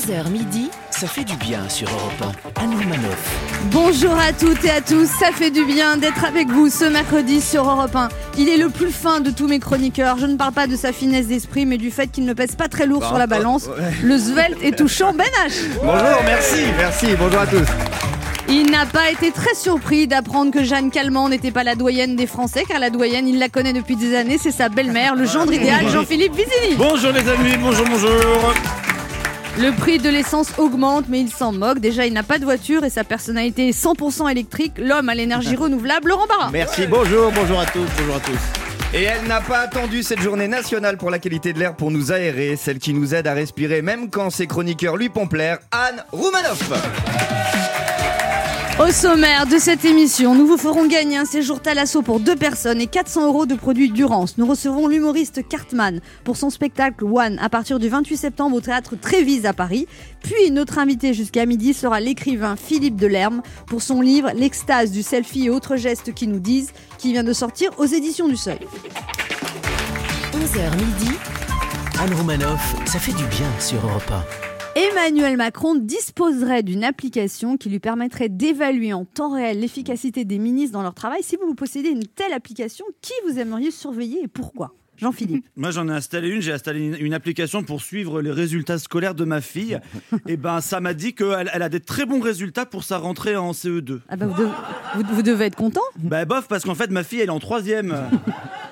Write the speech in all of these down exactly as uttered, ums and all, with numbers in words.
onze heures midi, ça fait du bien sur Europe un. Anne Romanoff. Bonjour à toutes et à tous, ça fait du bien d'être avec vous ce mercredi sur Europe un. Il est le plus fin de tous mes chroniqueurs. Je ne parle pas de sa finesse d'esprit, mais du fait qu'il ne pèse pas très lourd bah, sur la balance. Ouais. Le svelte et touchant Ben H. Bonjour, merci, merci, bonjour à tous. Il n'a pas été très surpris d'apprendre que Jeanne Calment n'était pas la doyenne des Français, car la doyenne, il la connaît depuis des années, c'est sa belle-mère, le gendre idéal, Jean-Philippe Vizini. Bonjour les amis, bonjour, bonjour. Le prix de l'essence augmente, mais il s'en moque. Déjà, il n'a pas de voiture et sa personnalité est cent pour cent électrique. L'homme à l'énergie renouvelable, Laurent Barra. Merci, bonjour, bonjour à tous, bonjour à tous. Et elle n'a pas attendu cette journée nationale pour la qualité de l'air pour nous aérer, celle qui nous aide à respirer même quand ses chroniqueurs lui pompent l'air, Anne Romanoff. Au sommaire de cette émission, nous vous ferons gagner un séjour Thalasso pour deux personnes et quatre cents euros de produits Durance. Nous recevrons l'humoriste Cartman pour son spectacle One à partir du vingt-huit septembre au théâtre Trévise à Paris. Puis notre invité jusqu'à midi sera l'écrivain Philippe Delerme pour son livre L'extase du selfie et autres gestes qui nous disent, qui vient de sortir aux éditions du Seuil. onze heures midi, Anne Romanoff, ça fait du bien sur Europe un. Emmanuel Macron disposerait d'une application qui lui permettrait d'évaluer en temps réel l'efficacité des ministres dans leur travail. Si vous possédez une telle application, qui vous aimeriez surveiller et pourquoi ? Jean-Philippe. Moi j'en ai installé une, j'ai installé une, une application pour suivre les résultats scolaires de ma fille. Et ben ça m'a dit qu'elle elle a des très bons résultats pour sa rentrée en C E deux. Ah bah vous, devez, vous, vous devez être content. Bah bof, parce qu'en fait ma fille elle est en troisième. Laurent ?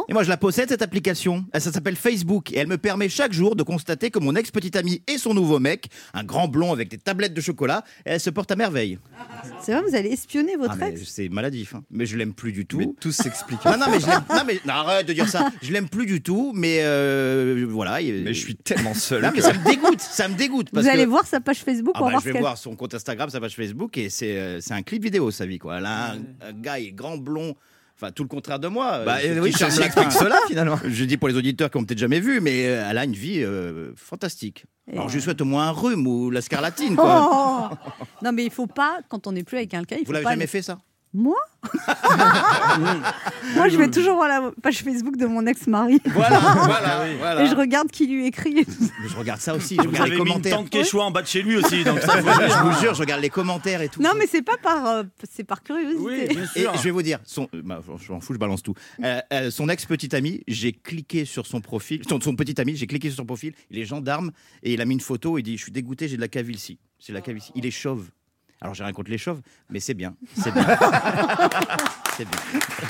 Et moi je la possède cette application, ça s'appelle Facebook et elle me permet chaque jour de constater que mon ex-petite amie et son nouveau mec, un grand blond avec des tablettes de chocolat, elle se porte à merveille. C'est vrai, vous allez espionner votre ah, ex ? C'est maladif, hein. Mais je l'aime plus du tout. Mais tout s'explique. Non, non, mais je l'aime. Non, mais non, arrête de dire ça. Je l'aime plus du tout, mais euh, voilà. Il... Mais je suis tellement seul. Non, que... mais ça me dégoûte, ça me dégoûte. Parce vous que... allez voir sa page Facebook ah pour bah, voir je ce vais qu'elle... voir son compte Instagram, sa page Facebook, et c'est euh, c'est un clip vidéo sa vie quoi. Elle a un, un gars, il est grand blond. Enfin, tout le contraire de moi. Bah, euh, oui, ça explique cela finalement. Je dis pour les auditeurs qui n'ont peut-être jamais vu, mais euh, elle a une vie euh, fantastique. Et alors, je lui souhaite au moins un rhume ou la scarlatine, quoi. Oh non, mais il faut pas, quand on n'est plus avec quelqu'un, il faut Vous l'avez pas... jamais fait ça ? Moi Moi, je vais toujours voir la page Facebook de mon ex-mari. Voilà, voilà, voilà. Et je regarde qui lui écrit. Et tout ça. Je regarde ça aussi. Je vous regarde avez les commentaires. mis une tante Quechua en bas de chez lui aussi. Donc ça, je vous jure, je regarde les commentaires et tout. Non, mais c'est pas par, euh, c'est par curiosité. Oui, bien sûr. Et je vais vous dire, son, bah, je m'en fous, je balance tout. Euh, euh, son ex-petite amie, j'ai cliqué sur son profil, son, son petit ami, j'ai cliqué sur son profil. Il est gendarme et il a mis une photo. Il dit, je suis dégoûté, j'ai de la calvitie. C'est la calvitie. Il est chauve. Alors j'ai rien contre les chauves, mais c'est bien, c'est bien. C'est bien.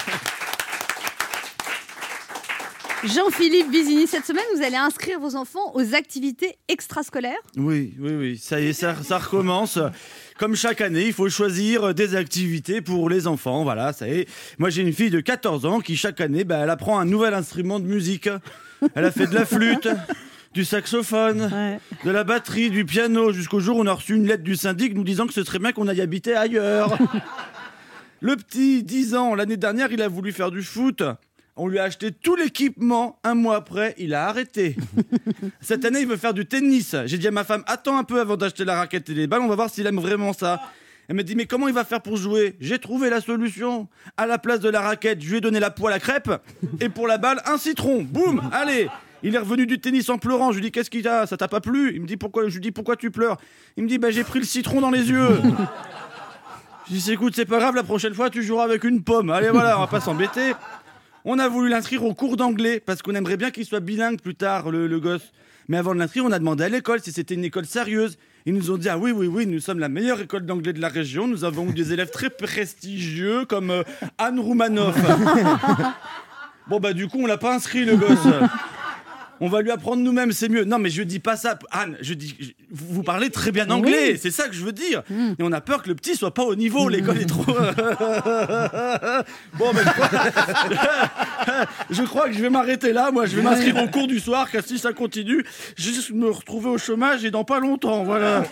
Jean-Philippe Vizini, cette semaine, vous allez inscrire vos enfants aux activités extrascolaires ? Oui, oui, oui, ça y est, ça, ça recommence. Comme chaque année, il faut choisir des activités pour les enfants, voilà, ça y est. Moi, j'ai une fille de quatorze ans qui, chaque année, bah, elle apprend un nouvel instrument de musique. Elle a fait de la flûte, du saxophone, ouais. de la batterie, du piano, jusqu'au jour où on a reçu une lettre du syndic nous disant que ce serait bien qu'on aille habiter ailleurs. Le petit, dix ans, l'année dernière, il a voulu faire du foot. On lui a acheté tout l'équipement. Un mois après, il a arrêté. Cette année, il veut faire du tennis. J'ai dit à ma femme, attends un peu avant d'acheter la raquette et les balles, on va voir s'il aime vraiment ça. Elle m'a dit, mais comment il va faire pour jouer ? J'ai trouvé la solution. À la place de la raquette, je lui ai donné la poêle à crêpes. Et pour la balle, un citron. Boum, allez. Il est revenu du tennis en pleurant. Je lui dis, qu'est-ce qu'il a ? Ça t'a pas plu ? Il me dit, pourquoi ? Je lui dis, pourquoi tu pleures ? Il me dit, bah, j'ai pris le citron dans les yeux. Je lui dis, écoute, c'est pas grave, la prochaine fois, tu joueras avec une pomme. Allez, voilà, on va pas s'embêter. On a voulu l'inscrire au cours d'anglais parce qu'on aimerait bien qu'il soit bilingue plus tard, le, le gosse. Mais avant de l'inscrire, on a demandé à l'école si c'était une école sérieuse. Ils nous ont dit, ah oui, oui, oui, nous sommes la meilleure école d'anglais de la région. Nous avons eu des élèves très prestigieux comme euh, Anne Romanoff. Bon, bah du coup, on l'a pas inscrit, le gosse. On va lui apprendre nous-mêmes, c'est mieux. Non, mais je dis pas ça, Anne. Je dis, je, vous parlez très bien anglais, oui. C'est ça que je veux dire. Mm. Et on a peur que le petit soit pas au niveau. Mm. L'école est trop. Bon, ben, je crois... je crois que je vais m'arrêter là. Moi, je vais m'inscrire au cours du soir, car si ça continue, je vais juste me retrouver au chômage et dans pas longtemps. Voilà.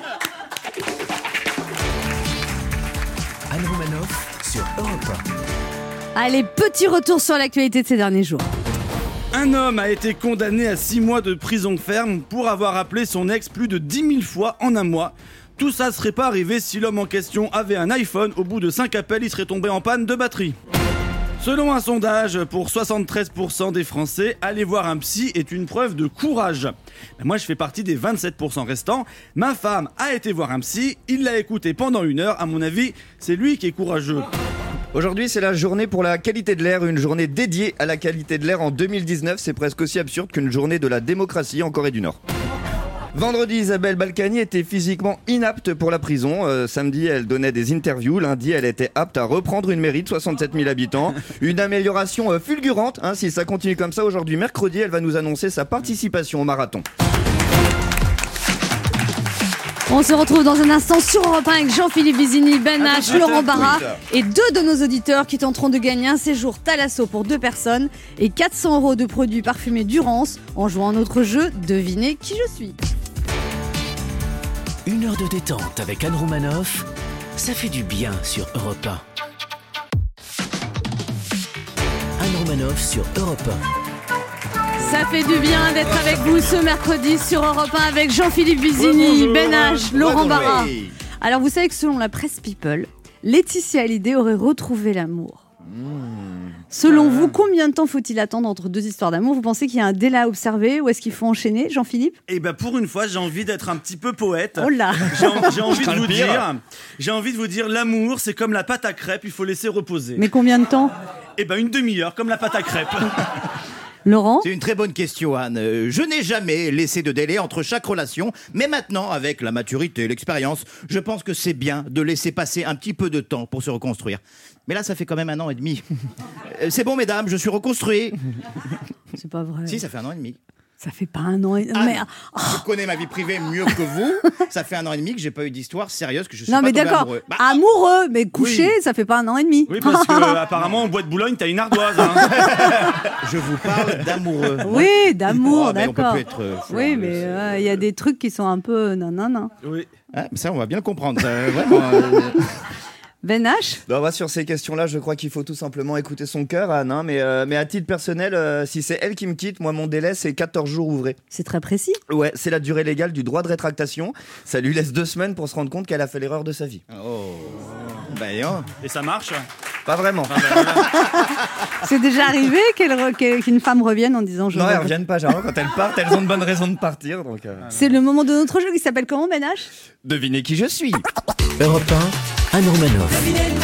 Anne Romanoff sur Europe un. Allez, petit retour sur l'actualité de ces derniers jours. Un homme a été condamné à six mois de prison ferme pour avoir appelé son ex plus de dix mille fois en un mois. Tout ça serait pas arrivé si l'homme en question avait un iPhone. Au bout de cinq appels, il serait tombé en panne de batterie. Selon un sondage, pour soixante-treize pour cent des Français, aller voir un psy est une preuve de courage. Ben moi, je fais partie des vingt-sept pour cent restants. Ma femme a été voir un psy, il l'a écouté pendant une heure. À mon avis, c'est lui qui est courageux. Aujourd'hui, c'est la journée pour la qualité de l'air, une journée dédiée à la qualité de l'air en deux mille dix-neuf. C'est presque aussi absurde qu'une journée de la démocratie en Corée du Nord. Vendredi, Isabelle Balkany était physiquement inapte pour la prison. Euh, samedi, elle donnait des interviews. Lundi, elle était apte à reprendre une mairie de soixante-sept mille habitants. Une amélioration euh, fulgurante. Hein, si ça continue comme ça, aujourd'hui, mercredi, elle va nous annoncer sa participation au marathon. On se retrouve dans un instant sur Europe un avec Jean-Philippe Vizini, Ben H, Laurent Barra et deux de nos auditeurs qui tenteront de gagner un séjour Thalasso pour deux personnes et quatre cents euros de produits parfumés Durance en jouant à notre jeu Devinez qui je suis. Une heure de détente avec Anne Roumanoff, ça fait du bien sur Europe un. Anne Roumanoff sur Europe un. Ça fait du bien d'être avec vous ce mercredi sur Europe un avec Jean-Philippe Vizini, Ben H, Laurent Barra. Alors vous savez que selon la presse People, Laetitia Hallyday aurait retrouvé l'amour. Selon vous, combien de temps faut-il attendre entre deux histoires d'amour ? Vous pensez qu'il y a un délai à observer ou est-ce qu'il faut enchaîner, Jean-Philippe ? Et ben pour une fois, j'ai envie d'être un petit peu poète. Oh là ! J'ai, en- j'ai envie de crains le vous pire. dire, j'ai envie de vous dire, l'amour, c'est comme la pâte à crêpes, il faut laisser reposer. Mais combien de temps ? Et ben une demi-heure, comme la pâte à crêpes. Laurent ? C'est une très bonne question, Anne. Euh, Je n'ai jamais laissé de délai entre chaque relation, mais maintenant, avec la maturité et l'expérience, je pense que c'est bien de laisser passer un petit peu de temps pour se reconstruire. Mais là, ça fait quand même un an et demi. Euh, C'est bon, mesdames, je suis reconstruit. C'est pas vrai. Si, ça fait un an et demi. Ça fait pas un an et... Ah, mais... Je connais ma vie privée mieux que vous. Ça fait un an et demi que j'ai pas eu d'histoire sérieuse, que je suis Non pas mais tombé d'accord, amoureux. Bah, amoureux, mais couché, Oui. ça fait pas un an et demi. Oui, parce que euh, apparemment, au bois de Boulogne, t'as une ardoise. Hein. je vous parle d'amoureux. Oui, d'amour, Oh, mais on peut d'accord. plus être, euh, Florent, Oui, je mais sais. euh, il y a des trucs qui sont un peu non non non. Oui. Ah, mais ça, on va bien le comprendre. Ça, vraiment, euh, Ben H, Non, bah, sur ces questions-là, je crois qu'il faut tout simplement écouter son cœur, Anne. Hein, mais, euh, mais à titre personnel, euh, si c'est elle qui me quitte, moi, mon délai, c'est quatorze jours ouvrés. c'est très précis. Ouais, c'est la durée légale du droit de rétractation. Ça lui laisse deux semaines pour se rendre compte qu'elle a fait l'erreur de sa vie. Oh. Bah, non. Et ça marche. Pas vraiment. C'est déjà arrivé qu'elle re- qu'elle- qu'une femme revienne en disant je Non, elles regrette. reviennent pas, généralement, quand elles partent, elles ont de bonnes raisons de partir. Donc, euh, C'est le moment de notre jeu qui s'appelle comment, Ben H ? devinez qui je suis. Europe un, Anne Roumanoff.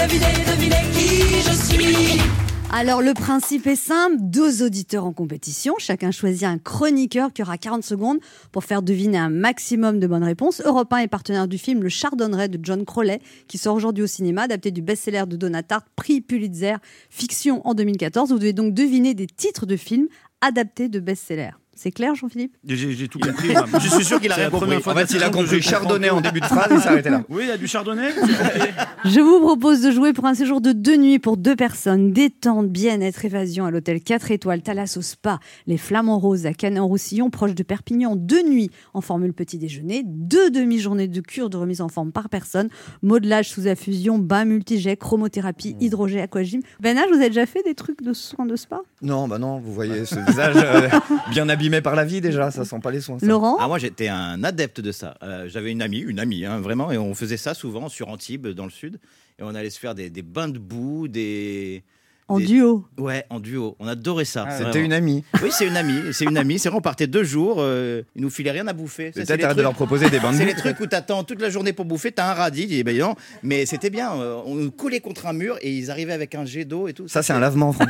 Alors le principe est simple, deux auditeurs en compétition, chacun choisit un chroniqueur qui aura quarante secondes pour faire deviner un maximum de bonnes réponses. Europe un est partenaire du film Le Chardonneret de John Crowley qui sort aujourd'hui au cinéma, adapté du best-seller de Donna Tartt, prix Pulitzer, fiction en deux mille quatorze. Vous devez donc deviner des titres de films adaptés de best-sellers. C'est clair, Jean-Philippe ? J'ai, j'ai tout compris. moi. Je suis sûr qu'il a C'est la rien première compris. fois En fait, de il a la saison que compris je chardonnay comprends en début de phrase, il s'est arrêté là. tout. Oui, il y a du chardonnay. Je vous propose de jouer pour un séjour de deux nuits pour deux personnes. Détente, bien-être, évasion à l'hôtel quatre étoiles Thalasso Spa, les Flamands Roses à Canet-en-Roussillon, proche de Perpignan. Deux nuits en formule petit déjeuner, deux demi-journées de cure de remise en forme par personne, modelage sous infusion, bain multijet, chromothérapie, hydrogel, aquagym. Ben H, vous avez déjà fait des trucs de soins de spa ? Non, bah non, vous voyez ce visage euh, bien abîmé par la vie déjà, ça sent pas les soins. Ça. Laurent ? Ah, moi, j'étais un adepte de ça. Euh, J'avais une amie, une amie, hein, vraiment, et on faisait ça souvent sur Antibes, dans le sud. Et on allait se faire des, des bains de boue, des. En des- duo. Ouais, en duo. On adorait ça. C'était vraiment. une amie. Oui, c'est une amie. C'est une amie. C'est vrai, on partait deux jours. Euh, ils nous filaient rien à bouffer. Ça, c'est Peut-être les arrête de trucs- leur proposer des bains de C'est boue. les trucs où t'attends toute la journée pour bouffer, t'as un radis, et ben non. Mais c'était bien, euh, on nous collait contre un mur et ils arrivaient avec un jet d'eau et tout. Ça, c'est un lavement. Fran-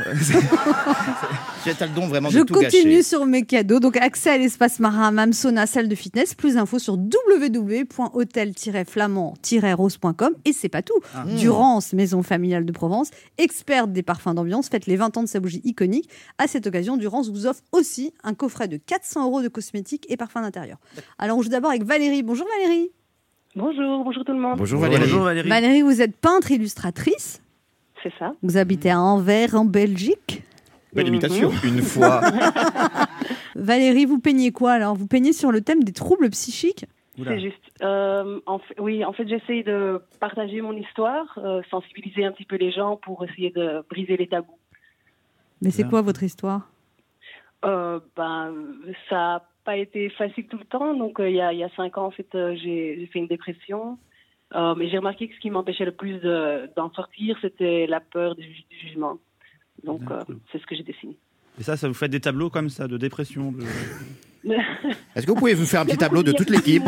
T'as le don vraiment Je de tout continue gâcher. sur mes cadeaux. Donc, accès à l'espace marin, hammam, sauna, salle de fitness. Plus d'infos sur w w w point hôtel tiret flamand tiret rose point com. Et c'est pas tout. Durance, maison familiale de Provence, experte des parfums d'ambiance, fête les vingt ans de sa bougie iconique. À cette occasion, Durance vous offre aussi un coffret de quatre cents euros de cosmétiques et parfums d'intérieur. Alors, on joue d'abord avec Valérie. Bonjour Valérie. Bonjour, bonjour tout le monde. Bonjour Valérie. Bonjour Valérie. Valérie, vous êtes peintre illustratrice. C'est ça. Vous habitez à Anvers, en Belgique. Belle imitation. Une fois. Valérie, vous peignez quoi alors ? Vous peignez sur le thème des troubles psychiques ? Oula. C'est juste. Euh, en fait, oui, en fait, j'essaye de partager mon histoire, euh, sensibiliser un petit peu les gens pour essayer de briser les tabous. Mais c'est Bien. quoi votre histoire ? Euh, ben, ça n'a pas été facile tout le temps. Donc, euh, il y, a, il y a cinq ans, en fait, euh, j'ai, j'ai fait une dépression. Euh, mais j'ai remarqué que ce qui m'empêchait le plus de, d'en sortir, c'était la peur du, ju- du jugement. Donc, euh, c'est ce que j'ai dessiné. Et ça, ça vous fait des tableaux comme ça, de dépression de... Est-ce que vous pouvez vous faire un petit tableau de toute l'équipe?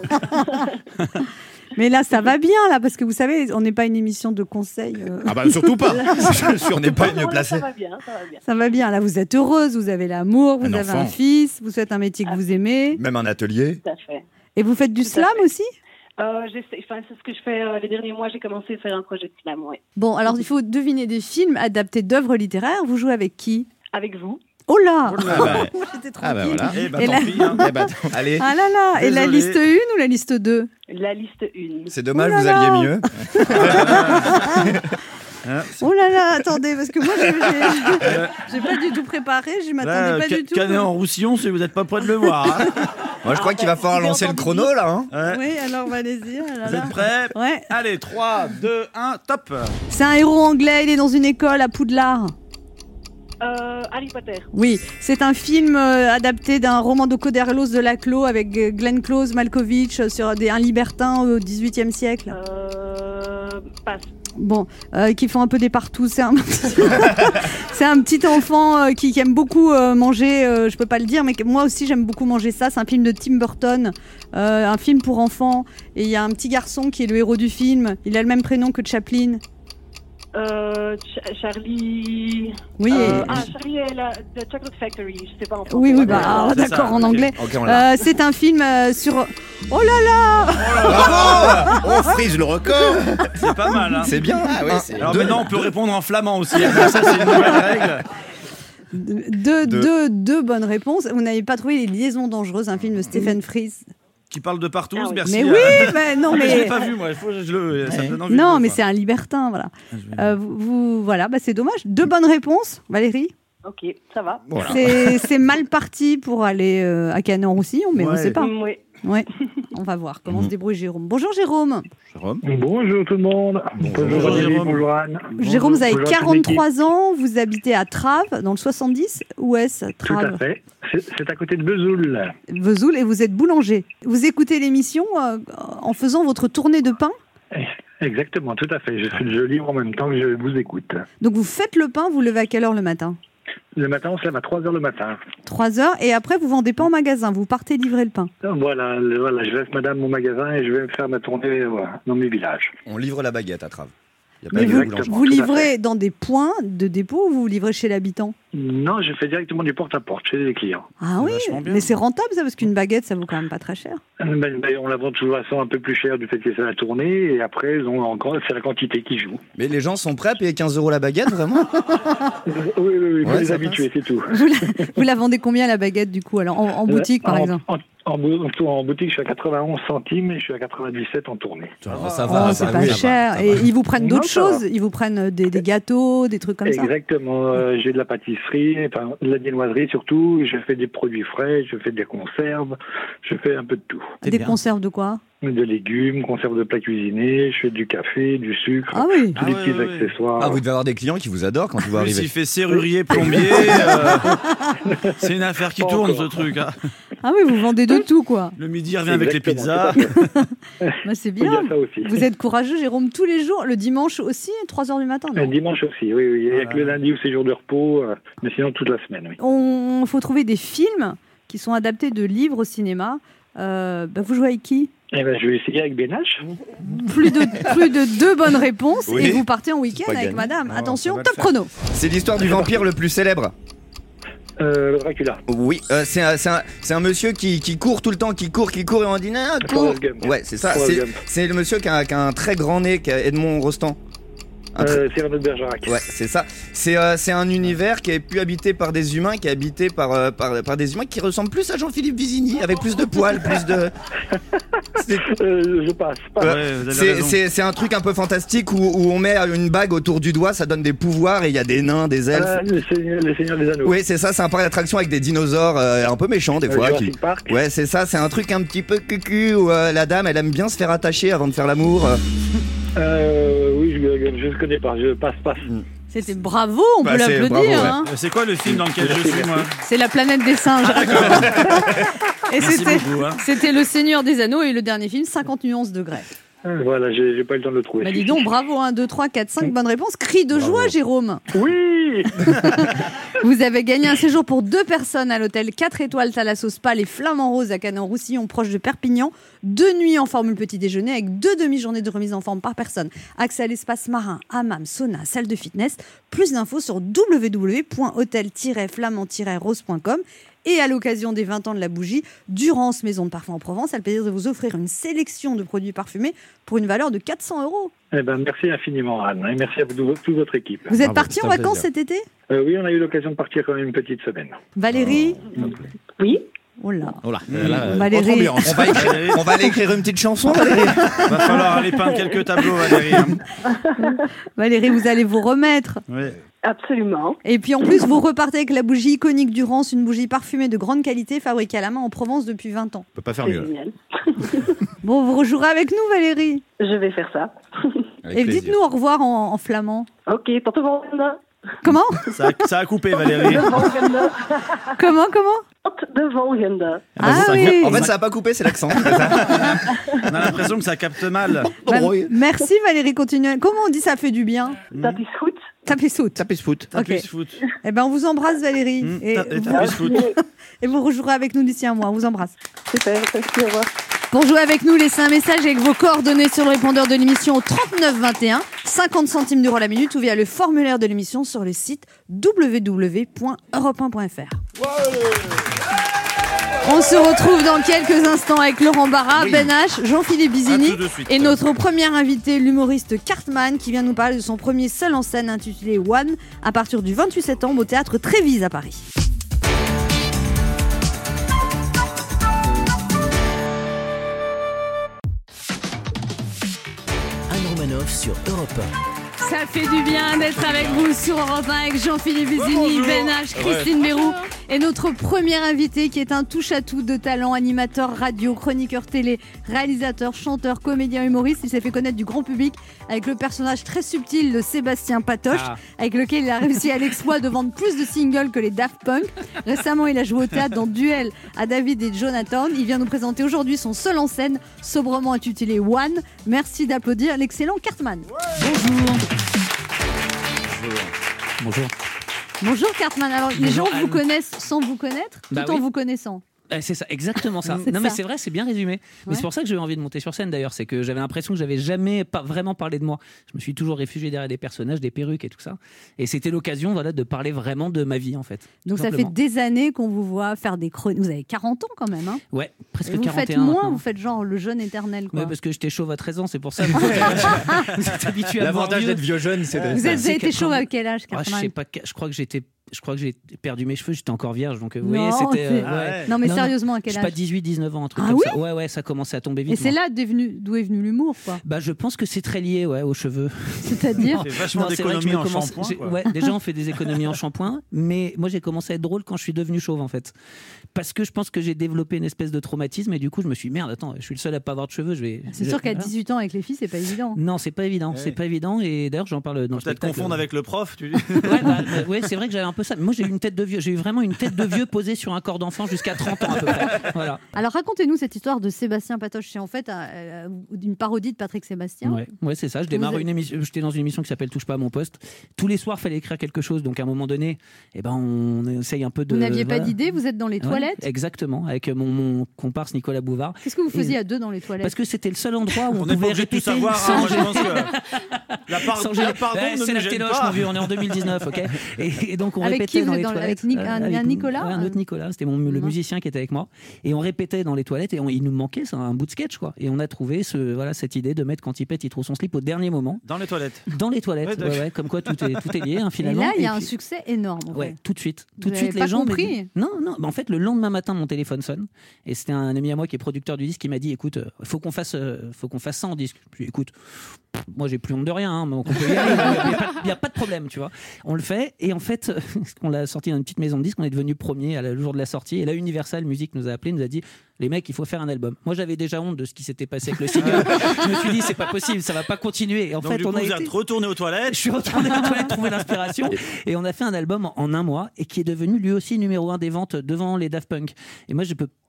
Mais là, ça va bien, là, parce que vous savez, on n'est pas une émission de conseils. euh. Ah bah surtout pas. Je suis, on n'est pas mieux Non, là, placé. ça va bien, ça va bien. Ça va bien. Là, vous êtes heureuse, vous avez l'amour, vous Un avez enfant. un fils, vous faites un métier que vous aimez. Même un atelier. Tout à fait. Et vous faites du Tout à slam fait. aussi? Euh, j'essaie- enfin, c'est ce que je fais euh, les derniers mois. J'ai commencé à faire un projet de slam, ouais. Bon, alors il faut deviner des films adaptés d'œuvres littéraires. Vous jouez avec qui? Avec vous. Oh là, Oh là. Ah bah, j'étais tranquille. ah bah voilà. Eh ben, Et tant là- pis, hein. Eh bah, attends. Allez, Ah là là, et la Désolé. liste un ou la liste deux? La liste une. c'est dommage, Oh là vous là. alliez mieux. Hein, c'est- Oh là là, attendez, parce que moi, j'ai- j'ai j'ai pas du tout préparé, je m'attendais Là, pas Ca- du tout. Canet en Roussillon, si vous n'êtes pas près de le voir. hein. Moi, je crois qu'il va falloir j'ai lancer le entendu chrono, là. Hein. Ouais. Oui, alors allez-y. oh là Vous là. êtes prêts? Ouais. Allez, trois, deux, un, top. C'est un héros anglais, il est dans une école à Poudlard. Euh, Harry Potter. Oui, c'est un film euh, adapté d'un roman de Coderlos de Laclos avec euh, Glenn Close, Malkovich euh, sur des, un libertin au dix-huitième siècle. Euh, passe. Bon, euh, qui font un peu des partout. C'est un, c'est un petit enfant euh, qui, qui aime beaucoup euh, manger. Euh, je peux pas le dire, mais que moi aussi j'aime beaucoup manger ça. C'est un film de Tim Burton, euh, un film pour enfants. Et il y a un petit garçon qui est le héros du film. Il a le même prénom que Chaplin. Euh, Ch- Charlie. Oui. Euh, et- ah, Charlie et la The Chocolate Factory. Je sais pas en français. Oui, oui, bah, Ah, ah, c'est d'accord, ça, en ok. anglais. Ok, on l'a. Euh, c'est un film euh, sur. Oh là là Bravo. On frise le record. C'est pas mal. Hein. C'est bien. Ah ouais, Un, c'est- Alors deux. maintenant, on peut répondre en flamand aussi. Ça, c'est une nouvelle règle. Deux, Deux. deux, deux bonnes réponses. Vous n'avez pas trouvé Les Liaisons dangereuses, un film de Stephen Fries. Qui parle de partout, Ah oui. merci. Mais euh. oui, mais non, Ah, mais je l'ai mais. pas vu, moi. Il faut que je le. Ça me donne envie de Non, le mais voir. c'est un libertin, voilà. Ah, je vais- Euh, vous, vous- voilà, bah c'est dommage. Deux bonnes réponses, Valérie. Ok, ça va. Voilà. C'est c'est mal parti pour aller euh, à Canet-en-Roussillon, mais on ne Ouais. sait pas. Mm, oui. Ouais. On va voir comment se débrouille Jérôme. Bonjour Jérôme. Jérôme. Bonjour tout le monde. Bonjour, Valérie, Jérôme. bonjour Anne. Jérôme, vous avez Bonjour à toute quarante-trois ans, vous habitez à Traves, dans le soixante-dix. Où est-ce, Tout à Traves? fait. C'est c'est à côté de Vesoul. Vesoul, et vous êtes boulanger. Vous écoutez l'émission euh, en faisant votre tournée de pain. Exactement, tout à fait. Je, je livre en même temps que je vous écoute. Donc vous faites le pain, vous levez à quelle heure le matin? Le matin, on se lève à trois heures le matin. trois heures, et après vous vendez pas en magasin, vous partez livrer le pain. Voilà, le- voilà, je laisse madame mon magasin et je vais me faire ma tournée voilà, dans mes villages. On livre la baguette à Traves. Il y a pas Mais de vous, boulangerie. vous tout à livrez dans des points de dépôt ou vous livrez chez l'habitant? Non, je fais directement du porte-à-porte chez les clients. Ah C'est oui, vachement bien. mais c'est rentable ça, parce qu'une baguette ça vaut quand même pas très cher. Ben, ben, on la vend toujours à un peu plus cher du fait que c'est la tournée et après, ils ont encore, c'est la quantité qui joue. Mais les gens sont prêts à payer quinze euros la baguette, vraiment? Oui, oui, oui, il faut Ouais, les ça habituer, c'est tout. Vous la, vous la vendez combien la baguette du coup, alors en, en boutique par en, exemple? En, en, bou- en boutique, je suis à quatre-vingt-onze centimes et je suis à quatre-vingt-dix-sept en tournée. Oh, ça Oh, va, c'est ça pas va, cher. ça va. Et ils vous prennent Non, d'autres ça va. choses. Ils vous prennent des, des gâteaux, des trucs comme ça. Exactement. Euh, j'ai de la pâtisserie, enfin, de la viennoiserie surtout. Je fais des produits frais, je fais des conserves, je fais un peu de tout. C'est Des bien. conserves de quoi? De légumes, conserves de plats cuisinés, je fais du café, du sucre, Ah oui. tous Ah les ouais, petits ouais, ouais. accessoires. Ah, vous devez avoir des clients qui vous adorent quand vous Lui, arrivez. s'il fait serrurier, plombier, euh, c'est une affaire qui Pas tourne, encore. ce truc. hein. Ah oui, vous vendez de tout quoi. Le midi, il revient avec les Exactement, pizzas. tout à fait. Bah, c'est Il y bien. a ça aussi. Vous êtes courageux, Jérôme, tous les jours. Le dimanche aussi, trois heures du matin. non Un dimanche aussi, oui, oui. Il y a Voilà. que le lundi où c'est jour de repos, euh, mais sinon toute la semaine, oui. On faut trouver des films qui sont adaptés de livres au cinéma. Euh, bah, vous jouez avec qui? Eh ben, je vais essayer avec Bénache. Plus de, plus de deux bonnes réponses Oui. et vous partez en week-end pas avec gagné. madame. Oh, Attention, ça va le top faire. chrono. C'est l'histoire du vampire le plus célèbre. Euh, Dracula. Oui, euh, c'est un, c'est un- c'est un monsieur qui, qui court tout le temps, qui court, qui court et on dit non, cours. Forrest Gump. Ouais, c'est ça. Forrest C'est Gump. c'est le monsieur qui a, qui a un très grand nez, qui a Edmond Rostand. Un très- Euh, Cyrano de Bergerac. Ouais, c'est ça. C'est euh, c'est un univers qui est plus habité par des humains, qui est habité par, euh, par, par des humains qui ressemblent plus à Jean-Philippe Vizini, avec plus de poils, plus de. C'est- Euh, je passe. Pas. Euh, Ouais, vous avez C'est raison. c'est- c'est un truc un peu fantastique où, où on met une bague autour du doigt, ça donne des pouvoirs et il y a des nains, des elfes. Ah, le, Seigneur, le Seigneur des Anneaux. Oui, c'est ça, c'est un parc d'attraction avec des dinosaures euh, un peu méchants des Euh, fois. Jurassic qui- Park. Ouais, c'est ça, c'est un truc un petit peu cucu où euh, la dame elle aime bien se faire attacher avant de faire l'amour. euh. Euh, oui, je ne connais pas. Je passe, passe. C'était bravo, on Bah, peut c'est- l'applaudir. bravo, ouais. hein. Euh, C'est quoi le film dans lequel je suis, moi C'est la planète des singes. Et Merci c'était beaucoup. hein. c'était Le Seigneur des Anneaux et le dernier film, cinquante nuances degrés. Euh, Voilà, j'ai j'ai pas eu le temps de le trouver. Bah dis donc, bravo, un, deux, trois, quatre, cinq bonnes réponses. Cri de joie, Jérôme. Oui, merci. Vous avez gagné un séjour pour deux personnes à l'hôtel quatre étoiles Thalasso Spa Les Flamants Roses à Canet-en-Roussillon, proche de Perpignan. Deux nuits en formule petit déjeuner avec deux demi-journées de remise en forme par personne. Accès à l'espace marin, hammam, sauna, salle de fitness. Plus d'infos sur w w w point hôtel tiret flamand tiret rose point com. Et à l'occasion des vingt ans de la bougie, Durance Maison de Parfum en Provence a le plaisir de vous offrir une sélection de produits parfumés pour une valeur de quatre cents euros. Eh ben, merci infiniment, Anne, et merci à vous, toute votre équipe. Vous êtes Bravo, parti c'est en un vacances plaisir. cet été ? Euh, oui, on a eu l'occasion de partir quand même une petite semaine. Valérie ? Oui. Oh là. Oh là, là, euh, Valérie. autre ambiance. On va, écrire, on va aller écrire une petite chanson, Valérie. Va falloir aller peindre quelques tableaux, Valérie. hein. Valérie, vous allez vous remettre. Oui. Absolument. Et puis en plus, vous repartez avec la bougie iconique Durance, une bougie parfumée de grande qualité fabriquée à la main en Provence depuis vingt ans. On peut pas faire C'est mieux. génial. Bon, vous rejouerez avec nous, Valérie. Je vais faire ça. Avec Et plaisir. dites-nous au revoir en, en flamand. Ok, tot de volgende. Comment ? Ça, a, ça a coupé, Valérie. De volgende. Comment Comment Tot de volgende. Ah Ça- oui. En fait, ça n'a pas coupé, c'est l'accent. c'est ça. On a l'impression que ça capte mal. Bah, merci Valérie, continuez. Comment on dit ça fait du bien ? Dat is goed. Tapez saute. Tapez ce foot. Ok. Tapis foot. Eh ben, on vous embrasse Valérie. Mmh, et, ta- et vous, tapis foot. et vous rejouerez avec nous d'ici un mois. On vous embrasse. Super, merci, au revoir. Pour jouer avec nous, laissez un message avec vos coordonnées sur le répondeur de l'émission au trente-neuf vingt et un, cinquante centimes d'euros la minute, ou via le formulaire de l'émission sur le site w w w point europe un point f r. On se retrouve dans quelques instants avec Laurent Barra, Ben H, Jean-Philippe Bizini À tout de suite. et notre premier invité, l'humoriste Cartman, qui vient nous parler de son premier seul en scène intitulé One, à partir du vingt-huit septembre au théâtre Trévise à Paris. Anne Romanoff sur Europe un. Ça fait du bien d'être avec vous sur Europe un avec Jean-Philippe Bizini, bonjour. Ben H, Christine Béroux et notre premier invité qui est un touche-à-tout de talent, animateur radio, chroniqueur télé, réalisateur, chanteur, comédien, humoriste. Il s'est fait connaître du grand public avec le personnage très subtil de Sébastien Patoche, Ah. avec lequel il a réussi à l'exploit de vendre plus de singles que les Daft Punk. Récemment, il a joué au théâtre dans Duel à David et Jonathan. Il vient nous présenter aujourd'hui son seul en scène, sobrement intitulé One. Merci d'applaudir l'excellent Cartman. Bonjour. Bonjour. Bonjour Cartman. Alors, les Bonjour, gens vous Anne. connaissent sans vous connaître, Bah tout en oui. vous connaissant. Euh, C'est ça, exactement ça. C'est non mais ça. c'est vrai, c'est bien résumé. Mais Ouais. c'est pour ça que j'ai eu envie de monter sur scène d'ailleurs, c'est que j'avais l'impression que j'avais jamais pas vraiment parlé de moi. Je me suis toujours réfugié derrière des personnages, des perruques et tout ça. Et c'était l'occasion, voilà, de parler vraiment de ma vie en fait. Donc tout ça fait simplement. des années qu'on vous voit faire des chroniques. Vous avez quarante ans quand même, hein. Ouais, presque Et vous quarante et faites un moins, maintenant. vous faites genre le jeune éternel, quoi. Ouais, parce que j'étais chauve à treize ans, c'est pour ça. Vous êtes, vous êtes habitué à me voir L'avantage vieux. d'être vieux jeune, c'est de- Vous êtes c'est été chaud quatre-vingts. à quel âge, Ah, je Cartman? sais pas, je crois que j'étais je crois que j'ai perdu mes cheveux, j'étais encore vierge donc euh, vous Non, voyez, c'était c'est- euh, Ah ouais. ouais. Non mais Non, non, sérieusement, à Je quel sais pas âge? dix-huit dix-neuf ans un truc Ah comme oui ça. Ouais ouais, ça commençait à tomber vite. Et c'est moi. là d'où est venu, d'où est venu l'humour, quoi. Bah je pense que c'est très lié ouais aux cheveux. C'est-à-dire C'est vachement Non, c'est vrai que je d'économie me en commence- shampoing. j'ai- quoi. Ouais, déjà on fait des économies en shampoing, mais moi j'ai commencé à être drôle quand je suis devenu chauve en fait. Parce que je pense que j'ai développé une espèce de traumatisme et du coup je me suis dit, merde, attends, je suis le seul à pas avoir de cheveux, je vais. C'est je- sûr qu'à voilà. dix-huit ans avec les filles, c'est pas évident. Non, c'est pas évident, Ouais. c'est pas évident et d'ailleurs j'en parle dans le Peut-être spectacle. confondre avec le prof, tu dis. Ouais, bah, bah, ouais, c'est vrai que j'avais un peu ça. Moi j'ai eu une tête de vieux, j'ai eu vraiment une tête de vieux posée sur un corps d'enfant jusqu'à trente ans à peu près. Voilà. Alors racontez-nous cette histoire de Sébastien Patoche. C'est en fait euh, euh, une parodie de Patrick Sébastien. Ouais, ouais, c'est ça. Je démarre Vous êtes- une émission. J'étais dans une émission qui s'appelle Touche pas à mon poste. Tous les soirs, fallait écrire quelque chose. Donc à un moment donné, eh ben on essaye un peu de. Vous n'aviez pas voilà. d'idée, vous êtes dans les Ouais, toilettes. exactement, avec mon, mon comparse Nicolas Bouvard. Qu'est-ce que vous faisiez Et- à deux dans les toilettes? Parce que c'était le seul endroit où on, On n'est pas pouvait obligé de tout répéter savoir. sans hein, Moi, je gêner. pense que la part, Sans la gêner. pardon Ouais, ne c'est nous la gêne téloche, pas. mon vieux, on est en deux mille dix-neuf, ok. Et, et donc on Avec répétait qui vous dans êtes les dans- toilettes. avec Nic- un- avec un Nicolas, ouais, un euh autre Nicolas, c'était mon, le Non. musicien qui était avec moi. Et on répétait dans les toilettes et on- il nous manquait ça, un bout de sketch quoi. Et on a trouvé ce, voilà, cette idée de mettre quand il pète, il trouve son slip au dernier moment Dans les toilettes. dans les toilettes. Ouais, Ouais, d'accord. ouais, comme quoi tout est, tout est lié hein, Et finalement. là, il y a Et un puis- succès énorme. en Ouais, fait. tout de suite. Vous Tout de avez suite, pas les gens. me compris disent- Non, non. bah, en fait, le lendemain matin, mon téléphone sonne et c'était un ami à moi qui est producteur du disque qui m'a dit, écoute, euh, faut qu'on fasse, euh, faut qu'on fasse ça en disque. Je lui ai dit, écoute, pff, moi j'ai plus honte de rien, hein, donc on peut y aller, il n'y a, pas- il y a pas de problème, tu vois. On le fait et en fait, euh, on l'a sorti dans une petite maison de disque, on est devenu premier à la- le jour de la sortie et là Universal Music nous a appelé, nous a dit, les mecs, il faut faire un album. Moi j'avais déjà honte de ce qui s'était passé avec le single. Je me suis dit, c'est pas possible, ça va pas continuer. Et en Donc, fait, du coup, on a vous été. êtes retourné aux toilettes. Je suis retourné aux toilettes trouver l'inspiration et on a fait un album en, en un mois et qui est devenu lui aussi numéro un des ventes devant les Daft Punk. Et moi, je peux pas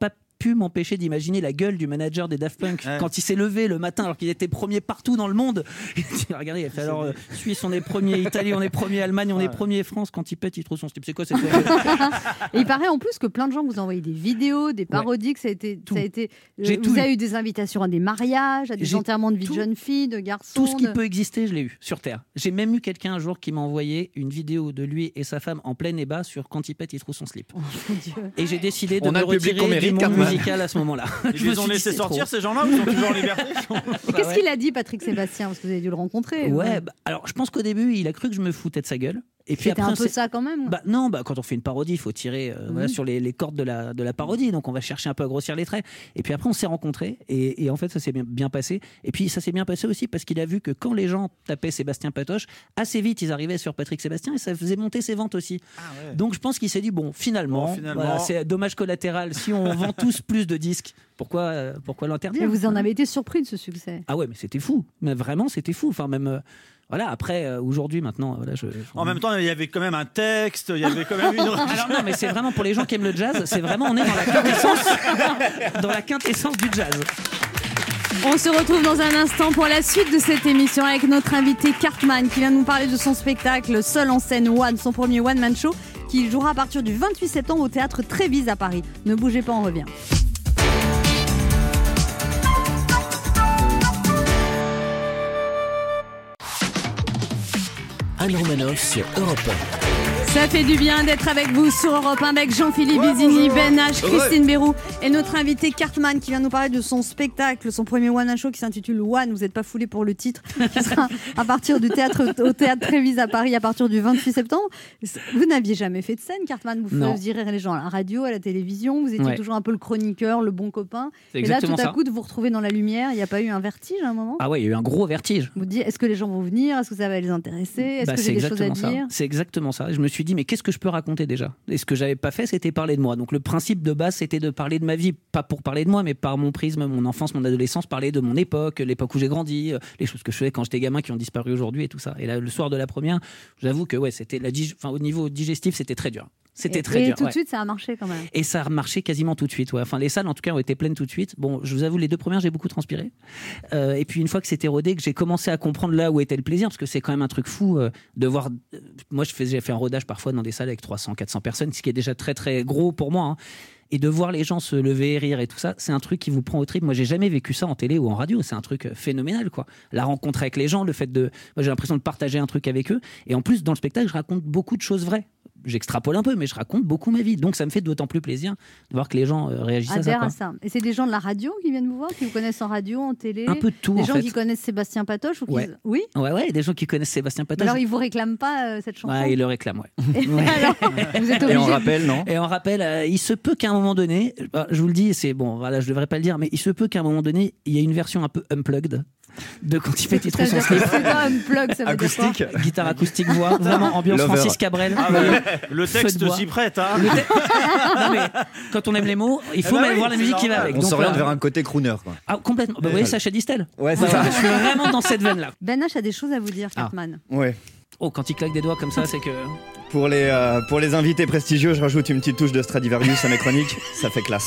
pu m'empêcher d'imaginer la gueule du manager des Daft Punk Ouais. quand il s'est levé le matin alors qu'il était premier partout dans le monde. Il a regardé, il a fait alors euh, Suisse on est premier, Italie on est premier, Allemagne on est premier, France quand il pète il trouve son slip. C'est quoi cette gueule? Et il paraît en plus que plein de gens vous envoient des vidéos, des parodies, que ça a été. Tout. Ça a été euh, J'ai vous tout avez eu. eu des invitations à des mariages, à des J'ai enterrements de vie de tout. jeunes filles, de garçons. Tout ce qui de- peut exister, je l'ai eu sur Terre. J'ai même eu quelqu'un un jour qui m'a envoyé une vidéo de lui et sa femme en plein ébat sur quand il pète, il trouve son slip. Oh, mon Dieu. Et j'ai décidé de On a me le public qu'on retirer du mérite, monde Cartman. musical à ce moment-là. Ils Je me les ont suis dit, laissé c'est sortir, trop. ces gens-là, ou ils sont toujours en liberté? Et Bah qu'est-ce ouais. qu'il a dit, Patrick Sébastien? Parce que vous avez dû le rencontrer. Ouais, bah, alors je pense qu'au début, il a cru que je me foutais de sa gueule. Et puis C'était après, un peu c'est- ça quand même. Bah non, bah quand on fait une parodie, il faut tirer euh, Mhm. voilà, sur les, les cordes de la, de la parodie. Donc on va chercher un peu à grossir les traits. Et puis après, on s'est rencontrés. Et, et en fait, ça s'est bien, bien passé. Et puis ça s'est bien passé aussi parce qu'il a vu que quand les gens tapaient Sébastien Patoche, assez vite, ils arrivaient sur Patrick Sébastien et ça faisait monter ses ventes aussi. Donc je pense qu'il s'est dit, bon, finalement, Bon, finalement. voilà, c'est dommage collatéral. Si on vend tous plus de disques, pourquoi, euh, pourquoi l'interdire? Et vous en avez été surpris de ce succès. Ah ouais, mais c'était fou. Mais vraiment, c'était fou. Enfin, même. euh, Voilà, après, euh, aujourd'hui, maintenant, voilà, je. En même temps, il y avait quand même un texte, il y avait quand même une. Alors non, mais c'est vraiment pour les gens qui aiment le jazz, c'est vraiment, on est dans la quintessence, dans la quintessence du jazz. On se retrouve dans un instant pour la suite de cette émission avec notre invité Cartman qui vient nous parler de son spectacle Seul en scène One, son premier one-man show qui jouera à partir du vingt-huit septembre au théâtre Trévise à Paris. Ne bougez pas, on revient. Anne Romanoff sur Europe un. Ça fait du bien d'être avec vous sur Europe un avec Jean-Philippe Bizini, Ben H, Christine Bérou et notre invité Cartman qui vient nous parler de son spectacle, son premier one-man show qui s'intitule One. Vous n'êtes pas foulé pour le titre, qui sera à partir du théâtre au théâtre Trévise à Paris à partir du vingt-huit septembre. Vous n'aviez jamais fait de scène, Cartman. Vous Non. faisiez rire les gens à la radio, à la télévision. Vous étiez Ouais. toujours un peu le chroniqueur, le bon copain. C'est Et là, tout exactement à ça. coup, de vous retrouver dans la lumière, il n'y a pas eu un vertige à un moment? Ah ouais, il y a eu un gros vertige. Vous dites, est-ce que les gens vont venir? Est-ce que ça va les intéresser? Est-ce Bah, que c'est j'ai des choses à exactement ça. dire? C'est exactement ça. Je me suis dit, mais qu'est-ce que je peux raconter déjà? Et ce que j'avais pas fait, c'était parler de moi. Donc le principe de base, c'était de parler de ma vie, pas pour parler de moi, mais par mon prisme, mon enfance, mon adolescence, parler de mon époque, l'époque où j'ai grandi, euh, les choses que je faisais quand j'étais gamin qui ont disparu aujourd'hui et tout ça. Et là, le soir de la première, j'avoue que ouais, c'était la dig- enfin, au niveau digestif, c'était très dur. C'était Et- très et dur. tout ouais. de suite, ça a marché quand même. Et ça a marché quasiment tout de suite. Ouais. Enfin, les salles, en tout cas, ont été pleines tout de suite. Bon, je vous avoue, les deux premières, j'ai beaucoup transpiré. Euh, et puis, une fois que c'était rodé, que j'ai commencé à comprendre là où était le plaisir, parce que c'est quand même un truc fou euh, de voir. euh, moi, je faisais, j'ai fait un rodage parfois dans des salles avec trois cents, quatre cents personnes, ce qui est déjà très, très gros pour moi. Hein. Et de voir les gens se lever, rire et tout ça, c'est un truc qui vous prend au trip. Moi, j'ai jamais vécu ça en télé ou en radio. C'est un truc phénoménal, quoi. La rencontre avec les gens, le fait de. Moi, j'ai l'impression de partager un truc avec eux. Et en plus, dans le spectacle, je raconte beaucoup de choses vraies. J'extrapole un peu, mais je raconte beaucoup ma vie. Donc, ça me fait d'autant plus plaisir de voir que les gens euh, réagissent à ça. Adhère quoi. à ça. Et c'est des gens de la radio qui viennent vous voir, qui vous connaissent en radio, en télé? Un peu de tout, Des en gens fait. qui connaissent Sébastien Patoche ou qui... Ouais. Oui. Ouais, ouais, des gens qui connaissent Sébastien Patoche. Alors ils vous réclament pas euh, cette chanson? Ouais, ils le réclament, ouais. Et alors, vous êtes Et obligé. on rappelle, non? Et on rappelle, euh, il se peut qu'à un moment donné, bah, je vous le dis, c'est bon, voilà, je devrais pas le dire, mais il se peut qu'à un moment donné, il y ait une version un peu unplugged de quand il fait il trouve Ça veut son dire slip. que c'est pas un plug, ça veut dire quoi? Acoustique. Guitare acoustique voix, vraiment ambiance Lover. Francis Cabrel. Ah ouais, le Feu de texte bois. s'y prête, hein. Le te- non, mais quand on aime les mots, il faut Eh ben même oui, voir la c'est musique qui va normal. avec. On Donc, s'oriente voilà. vers un côté crooner, quoi. Ah, complètement. Bah, vous voyez, Sacha Distel. Ouais, c'est Voilà, ça. je suis vraiment dans cette veine-là. Ben H a des choses à vous dire, Ah. Cartman. Ouais. Oh, quand il claque des doigts comme ça, c'est que. Pour les, euh, pour les invités prestigieux, je rajoute une petite touche de Stradivarius à mes chroniques, ça fait classe.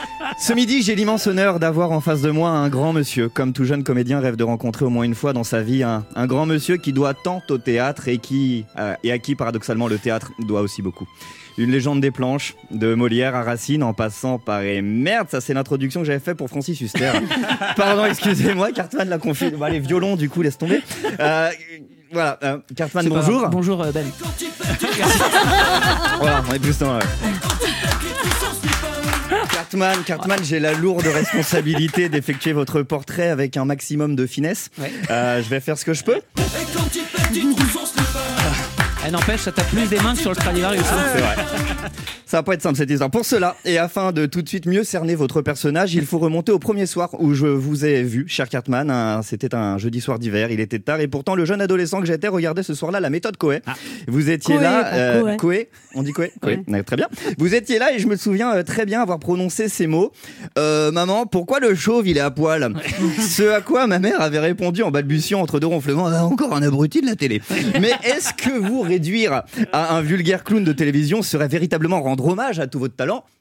Ce midi, j'ai l'immense honneur d'avoir en face de moi un grand monsieur. Comme tout jeune comédien rêve de rencontrer au moins une fois dans sa vie un, un grand monsieur qui doit tant au théâtre et, qui, euh, et à qui, paradoxalement, le théâtre doit aussi beaucoup. Une légende des planches, de Molière à Racine, en passant par... Et merde, ça c'est l'introduction que j'avais fait pour Francis Huster. Pardon, excusez-moi, Cartman l'a confié. Bah, les violons, du coup, laisse tomber. Euh, voilà, euh, Cartman, C'est pas bonjour. grave. Bonjour, euh, Ben. Voilà, on est plus dans... ouais. Cartman, Cartman, j'ai la lourde responsabilité d'effectuer votre portrait avec un maximum de finesse. Ouais. Euh, je vais faire ce que je peux. Elle n'empêche, ça tape plus des mains que sur le Stradivarius. hein. C'est vrai. Ça va pas être simple cette histoire. Pour cela, et afin de tout de suite mieux cerner votre personnage, il faut remonter au premier soir où je vous ai vu, cher Cartman. Un- C'était un jeudi soir d'hiver, il était tard et pourtant le jeune adolescent que j'étais regardait ce soir-là la méthode Coé. Ah. Vous étiez Coé, là, pas Coé. Coé, on dit Coé, Coé. Ouais. Ouais, très bien. Vous étiez là et je me souviens euh, très bien avoir prononcé ces mots. Euh, maman, pourquoi le chauve il est à poil? Ce à quoi ma mère avait répondu en balbutiant entre deux ronflements, ah, encore un abruti de la télé. Mais est-ce que vous réduire à un vulgaire clown de télévision serait véritablement rendre hommage à tout votre talent?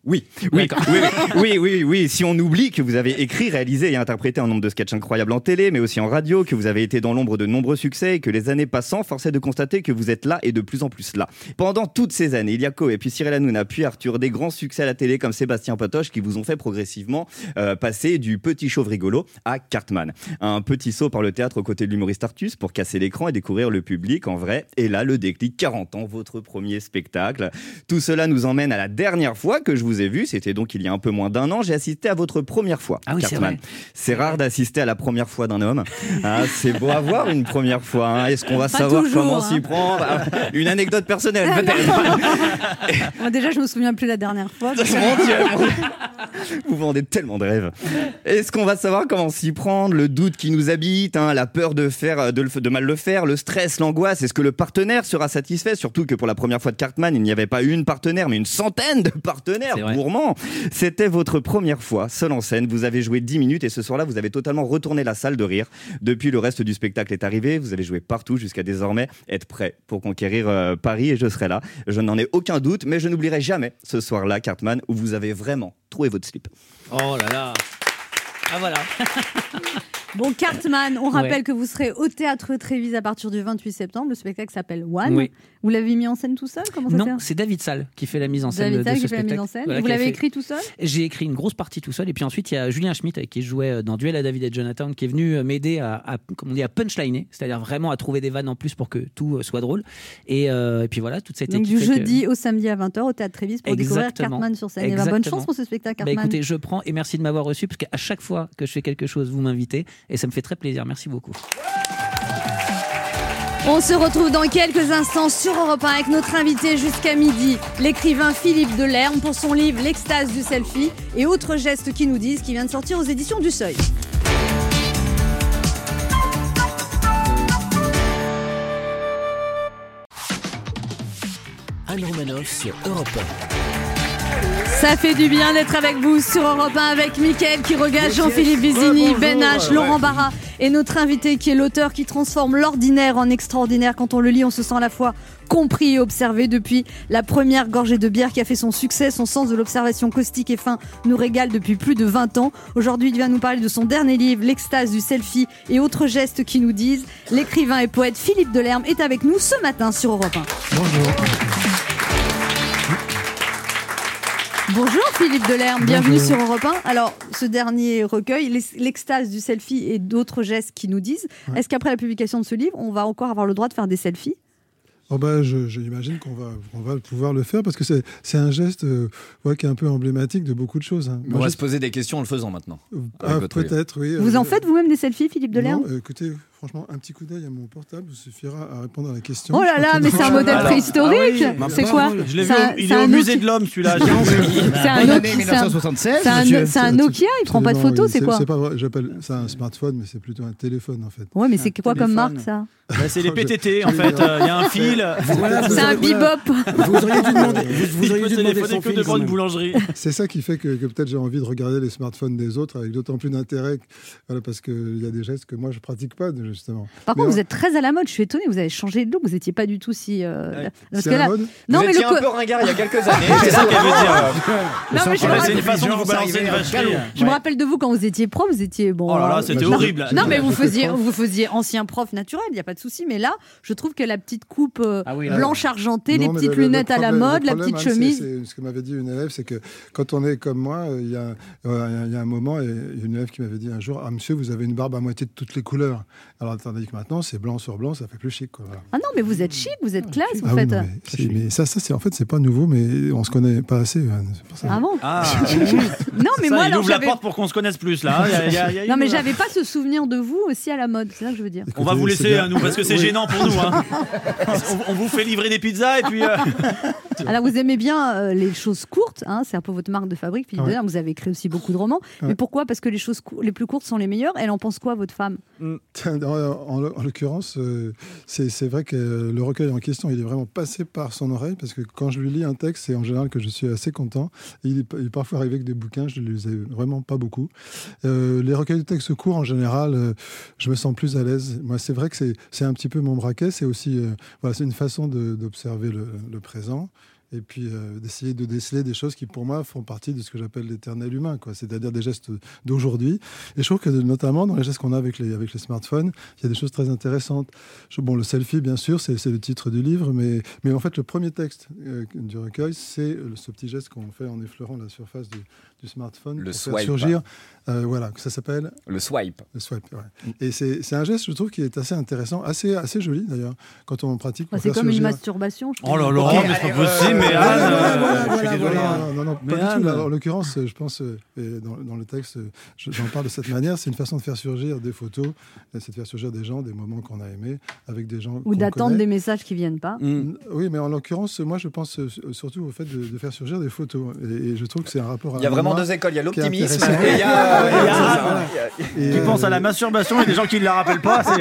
Oui, oui, oui, oui, oui, oui, oui. Si on oublie que vous avez écrit, réalisé et interprété un nombre de sketchs incroyables en télé, mais aussi en radio, que vous avez été dans l'ombre de nombreux succès et que les années passant, force est de constater que vous êtes là et de plus en plus là. Pendant toutes ces années, il y a Co et puis Cyril Hanouna, puis Arthur, des grands succès à la télé comme Sébastien Patoche qui vous ont fait progressivement euh, passer du petit chauve rigolo à Cartman. Un petit saut par le théâtre aux côtés de l'humoriste Artus pour casser l'écran et découvrir le public en vrai. Et là, le déclic, quarante ans, votre premier spectacle. Tout cela nous emmène à la dernière fois que je vous ai vu, c'était donc il y a un peu moins d'un an, j'ai assisté à votre première fois. Ah oui, Cartman. C'est, c'est rare d'assister à la première fois d'un homme. Hein, c'est beau à voir une première fois. Hein. Est-ce qu'on va Pas savoir toujours, comment hein. s'y prendre? Une anecdote personnelle peut-être. Moi, déjà, je me souviens plus la dernière fois. Mon Dieu, vous vendez tellement de rêves. Est-ce qu'on va savoir comment s'y prendre? Le doute qui nous habite, hein, la peur de, faire, de, le, de mal le faire, le stress, l'angoisse. Est-ce que le partenaire sera satisfait? Surtout que pour la première fois de Cartman, il n'y avait pas une partenaire, mais une centaine de partenaires gourmands. C'était votre première fois, seul en scène. Vous avez joué dix minutes et ce soir-là, vous avez totalement retourné la salle de rire. Depuis, le reste du spectacle est arrivé. Vous allez jouer partout jusqu'à désormais être prêt pour conquérir euh, Paris et je serai là. Je n'en ai aucun doute, mais je n'oublierai jamais ce soir-là, Cartman, où vous avez vraiment trouvé votre slip. Oh là là. Ah voilà. Bon, Cartman, on rappelle Ouais. que vous serez au Théâtre Trévise à partir du vingt-huit septembre. Le spectacle s'appelle One. Oui. Vous l'avez mis en scène tout seul? Comment ça se Non, fait c'est David Salle qui fait la mise en scène David de, Salle de qui ce fait la mise spectacle. en scène. Voilà, Vous qui a l'avez fait- écrit tout seul? J'ai écrit une grosse partie tout seul et puis ensuite il y a Julien Schmitt avec qui je jouais dans Duel à David et Jonathan qui est venu m'aider à, à, comme on dit, à punchliner, c'est-à-dire vraiment à trouver des vannes en plus pour que tout soit drôle. Et, euh, et puis voilà, toute cette Donc équipe du fait que- jeudi au samedi à vingt heures au Théâtre Trévise pour découvrir Exactement. Cartman sur scène. Et ben, bonne Exactement. chance pour ce spectacle, Bah Cartman. écoutez, je prends et merci de m'avoir reçu parce qu'à chaque fois que je fais quelque chose, vous m'invitez et ça me fait très plaisir. Merci beaucoup. On se retrouve dans quelques instants sur Europe un avec notre invité jusqu'à midi, l'écrivain Philippe Delerme pour son livre L'extase du selfie et autres gestes qui nous disent qui vient de sortir aux éditions du Seuil. Anne Romanoff sur Europe un. Ça fait du bien d'être avec vous sur Europe un avec Mickaël qui regarde Jean-Philippe Vizini, Ben H, Laurent Barra et notre invité qui est l'auteur qui transforme l'ordinaire en extraordinaire. Quand on le lit, on se sent à la fois compris et observé. Depuis la première gorgée de bière qui a fait son succès, son sens de l'observation caustique et fin nous régale depuis plus de vingt ans. Aujourd'hui, il vient nous parler de son dernier livre, L'extase du selfie et autres gestes qui nous disent. L'écrivain et poète Philippe Delerme est avec nous ce matin sur Europe un. Bonjour. Bonjour Philippe Delerme, bienvenue Bonjour. sur Europe un. Alors, ce dernier recueil, l'ex- l'extase du selfie et d'autres gestes qui nous disent, Ouais. est-ce qu'après la publication de ce livre, on va encore avoir le droit de faire des selfies? Oh bah, je, je imagine qu'on va, on va pouvoir le faire parce que c'est, c'est un geste euh, ouais, qui est un peu emblématique de beaucoup de choses. Hein. On Moi, va je- se poser des questions en le faisant maintenant. Ah, avec votre livre. peut-être, oui. Vous Euh, en faites vous-même des selfies, Philippe Delerme? Non, euh, écoutez, franchement, un petit coup d'œil à mon portable suffira à répondre à la question. Oh là Je là, crois mais que- c'est un modèle Alors, préhistorique. ah oui, c'est ma quoi? parole. Je l'ai vu, C'est un- au- il c'est est au un musée Nokia- de l'homme celui-là. C'est un Bonne Nokia- année c'est mille neuf cent soixante-seize, c'est un- monsieur. c'est un Nokia, il prend pas de Absolument, photos, oui, c'est quoi? C'est pas vrai, j'appelle ça un smartphone, mais c'est plutôt un téléphone en fait. Ouais, mais c'est quoi comme téléphone. marque ça? Bah, c'est les P T T en fait, il y a un fil. C'est un bebop. Vous auriez dû demander, vous, vous Il auriez peut dû demander téléphoner son que fil, devant quand une même. boulangerie. C'est ça qui fait que, que peut-être j'ai envie de regarder les smartphones des autres avec d'autant plus d'intérêt, que- voilà, parce qu'il y a des gestes que moi je pratique pas justement. Par Mais contre, en- vous êtes très à la mode. Je suis étonnée. Vous avez changé de look. Vous n'étiez pas du tout si. euh, Ouais. parce C'est que à la là- mode non, vous mais étiez le un co- peu ringard il y a quelques années. C'est ça qu'elle veut dire. Non, mais je me C'est rappelle- une façon de vous balancer une Arrivé vacherie. Je me rappelle de vous quand vous étiez prof, vous étiez bon. Oh là là, euh, c'était non, horrible. Non, mais vous J'étais faisiez, prof. vous faisiez ancien prof naturel, il n'y a pas de souci. Mais là, je trouve que la petite coupe euh, Ah oui, là, blanche argentée, les Non, mais petites le- le lunettes à la problème- mode, le la problème, petite Anne, chemise. c'est- c'est ce que m'avait dit une élève, c'est que quand on est comme moi, euh, il y, a, euh, il y a un moment, et il y a une élève qui m'avait dit un jour, ah monsieur, vous avez une barbe à moitié de toutes les couleurs. Alors tandis que maintenant, c'est blanc sur blanc, ça fait plus chic, quoi. Voilà. Ah non, mais vous êtes chic, vous êtes classe, vous Ah oui, faites. non, mais, c'est- mais ça, ça c'est en fait, c'est pas nouveau, mais on se connaît pas assez. Anne, c'est pour ça. Ah bon Ah, Non, mais ça, moi, il alors ouvre la j'avais. porte pour qu'on se connaisse plus là. Il y a- il y a- il y a Non, une- mais j'avais pas ce souvenir de vous aussi à la mode. C'est ça que je veux dire. On va Écoutez, vous c'est laisser bien. à nous parce que c'est Oui. gênant pour nous. Hein. on, on vous fait livrer des pizzas et puis. euh, Alors, vous aimez bien euh, les choses courtes, hein, c'est un peu votre marque de fabrique. Philippe Ouais. Delerme, vous avez écrit aussi beaucoup de romans. Ouais. Mais pourquoi? Parce que les choses cou- les plus courtes sont les meilleures. Elle en pense quoi, votre femme? En, en- en l'occurrence, euh, c'est c'est vrai que le recueil en question, il est vraiment passé par son oreille, parce que quand je lui lis un texte, c'est en général que je suis assez content. Et il, est, il est parfois arrivé que des bouquins, je ne les ai vraiment pas beaucoup. Euh, les recueils de textes courts, en général, euh, je me sens plus à l'aise. Moi, c'est vrai que c'est c'est un petit peu mon braquet, c'est aussi euh, voilà, c'est une façon de- d'observer le, le présent. et puis euh, d'essayer de déceler des choses qui, pour moi, font partie de ce que j'appelle l'éternel humain, quoi. C'est-à-dire des gestes d'aujourd'hui. Et je trouve que, notamment, dans les gestes qu'on a avec les, avec les smartphones, il y a des choses très intéressantes. Je, bon, le selfie, bien sûr, c'est, c'est le titre du livre, mais, mais en fait, le premier texte euh, du recueil, c'est le, ce petit geste qu'on fait en effleurant la surface du, du smartphone Le pour swipe. faire surgir. Euh, voilà, ça s'appelle Le swipe. Le swipe, ouais. Et c'est, c'est un geste, je trouve, qui est assez intéressant, assez, assez joli d'ailleurs, quand on pratique. Bah, c'est comme surgir... une masturbation. Je oh là là, okay, mais c'est pas possible, mais Anne, voilà, euh, voilà, je suis désolé. Voilà, non, non, non, mais pas Anne... du tout. Là, en l'occurrence, je pense, euh, dans, dans le texte, je, j'en parle de cette manière, c'est une façon de faire surgir des photos, c'est de faire surgir des gens, des moments qu'on a aimés, avec des gens. Ou d'attendre connaît. Des messages qui viennent pas. Mmh. Oui, mais en l'occurrence, moi, je pense surtout au fait de, de faire surgir des photos. Et, et je trouve que c'est un rapport à. Il y a vraiment deux écoles, il y a l'optimisme et il y a. Et qui pense à la masturbation et des gens qui ne la rappellent pas. C'est...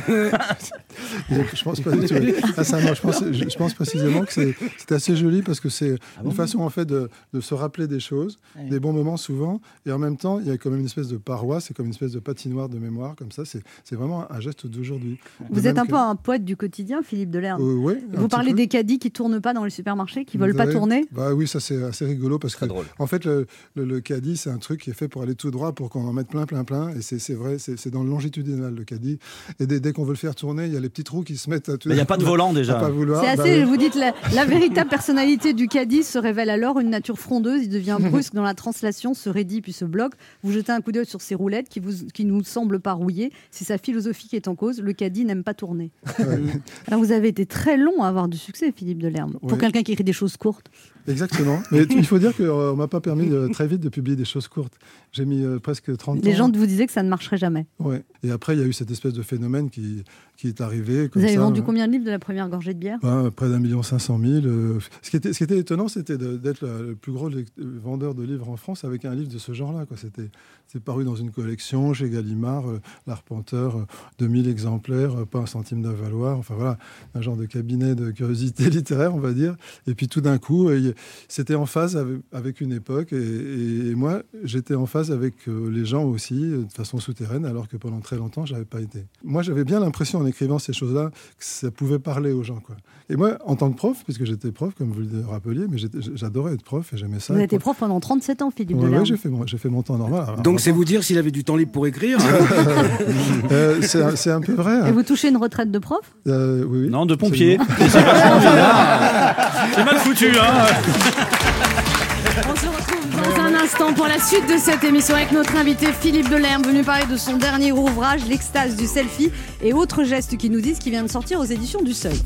je pense pas du tout. Ah, ça, non, je, pense, je, je pense précisément que c'est, c'est assez joli parce que c'est ah bon une façon en fait de, de se rappeler des choses, oui. des bons moments souvent, et en même temps il y a quand même une espèce de paroi, c'est comme une espèce de patinoire de mémoire comme ça. C'est, c'est vraiment un geste d'aujourd'hui. Vous de êtes un que... peu un poète du quotidien, Philippe Delerme. Euh, oui, vous parlez peu. Des caddies qui tournent pas dans les supermarchés, qui veulent oui. pas tourner. Bah oui, ça c'est assez rigolo parce très que drôle. En fait le, le, le caddie c'est un truc qui est fait pour aller tout droit pour qu'on en mette plein plein plein et c'est, c'est vrai, c'est, c'est dans le longitudinal le caddie et dès, dès qu'on veut le faire tourner, il y a les petits trous qui se mettent à tout. Il n'y a pas de volant déjà. Pas vouloir, c'est bah, assez, oui. vous dites la, la véritable personnalité du caddie se révèle alors une nature frondeuse, il devient brusque dans la translation, se raidit puis se bloque. Vous jetez un coup d'œil sur ses roulettes qui vous qui nous semblent pas rouillées. C'est sa philosophie qui est en cause. Le caddie n'aime pas tourner. Alors vous avez été très long à avoir du succès, Philippe Delerme, oui. pour quelqu'un qui écrit des choses courtes. Exactement. Mais il faut dire qu'on euh, ne m'a pas permis de, très vite de publier des choses courtes. J'ai mis euh, presque trente Les ans. Les gens vous disaient que ça ne marcherait jamais. Ouais. Et après, il y a eu cette espèce de phénomène qui, qui est arrivé. Comme vous avez ça, vendu euh, combien de livres de la première gorgée de bière? bah, Près d'un million cinq cent mille. Euh, ce, qui était, ce qui était étonnant, c'était de, d'être le, le plus gros le, le vendeur de livres en France avec un livre de ce genre-là. Quoi. C'était, c'est paru dans une collection chez Gallimard, euh, l'Arpenteur, euh, deux mille exemplaires, euh, pas un centime d'à valoir. Enfin voilà, un genre de cabinet de curiosité littéraire, on va dire. Et puis tout d'un coup, euh, c'était en phase avec, avec une époque. Et, et, et moi, j'étais en phase avec euh, les gens aussi, de façon souterraine, alors que pendant très longtemps, je n'avais pas été. Moi, j'avais bien l'impression, en écrivant ces choses-là, que ça pouvait parler aux gens, quoi. Et moi, en tant que prof, puisque j'étais prof, comme vous le rappeliez, mais j'adorais être prof et j'aimais ça. Vous avez été prof pendant trente-sept ans, Philippe ouais, Delerme. Oui, j'ai fait, mon, j'ai fait mon temps normal. Alors, Donc, c'est vous dire s'il avait du temps libre pour écrire. euh, c'est, c'est un peu vrai. Hein. Et vous touchez une retraite de prof? euh, oui, oui. Non, de pompier. C'est, c'est mal foutu, hein. On se retrouve dans un instant pour la suite de cette émission avec notre invité Philippe Delerme, venu parler de son dernier ouvrage, L'extase du selfie, et autres gestes qui nous disent qu'il vient de sortir aux éditions du Seuil.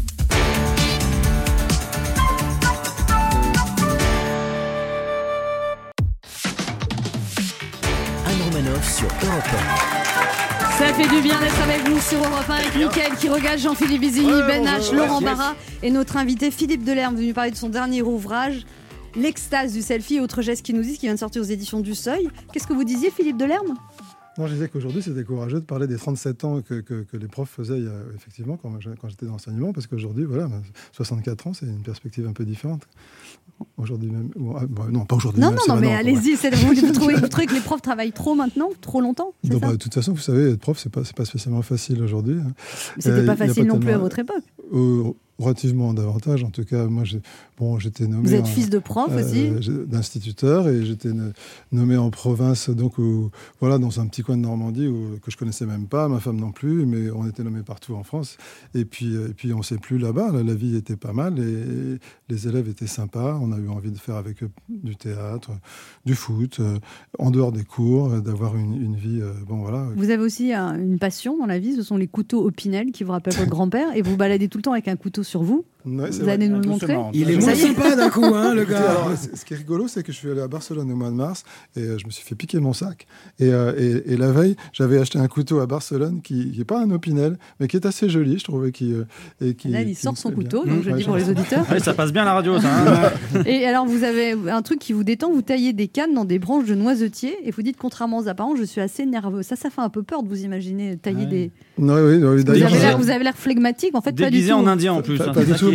Anne Romanoff sur Europe un. Ça fait du bien d'être avec vous sur Europe un avec Mickaël Quiroga, Jean-Philippe Vizini, ouais, Ben bonjour, H, Laurent yes. Barra et notre invité Philippe Delerme, venu parler de son dernier ouvrage, L'extase du selfie et autres gestes qui nous disent, qui vient de sortir aux éditions du Seuil. Qu'est-ce que vous disiez, Philippe Delerme? Non, je disais qu'aujourd'hui, c'était courageux de parler des trente-sept ans que, que, que les profs faisaient, euh, effectivement, quand, quand j'étais dans l'enseignement, parce qu'aujourd'hui, voilà, soixante-quatre ans, c'est une perspective un peu différente. Aujourd'hui même... Bon, non, pas aujourd'hui non, même. Non, non, mais non, allez-y. C'est, vous, vous, trouvez, vous trouvez que les profs travaillent trop maintenant? Trop longtemps? C'est non, ça bah, de toute façon, vous savez, être prof, c'est pas, c'est pas spécialement facile aujourd'hui. Mais c'était euh, pas facile pas non tellement... plus à votre époque. Euh, relativement davantage. En tout cas, moi, j'ai, bon, j'étais nommé... Vous êtes en, fils de prof euh, aussi d'instituteur, et j'étais nommé en province, donc où, voilà, dans un petit coin de Normandie où, que je connaissais même pas, ma femme non plus, mais on était nommés partout en France. Et puis, et puis on ne sait plus là-bas, là, la vie était pas mal, et les élèves étaient sympas, on a eu envie de faire avec eux du théâtre, du foot, euh, en dehors des cours, euh, d'avoir une, une vie... Euh, bon, voilà. Vous avez aussi euh, une passion dans la vie, ce sont les couteaux Opinel qui vous rappellent votre grand-père, et vous baladez tout le temps avec un couteau sur vous. Ouais, vous allez nous le montrer. Il est moins sympa d'un coup, hein, le gars. Alors, ce qui est rigolo, c'est que je suis allé à Barcelone au mois de mars et euh, je me suis fait piquer mon sac. Et, euh, et, et la veille, j'avais acheté un couteau à Barcelone qui n'est pas un Opinel, mais qui est assez joli, je trouvais. Qui, euh, et qui, Là, il qui sort son couteau, bien. donc je mmh, le dis pour les auditeurs. Ouais, ça passe bien la radio, ça. Hein. Et alors, vous avez un truc qui vous détend, vous taillez des cannes dans des branches de noisetiers et vous dites, contrairement aux apparences, je suis assez nerveux. Ça, ça fait un peu peur de vous imaginer tailler ouais. des... Non, oui, oui, vous, avez l'air, vous avez l'air flegmatique, en fait, déguisé pas du tout. en indien en plus. Pas, hein. pas du tout.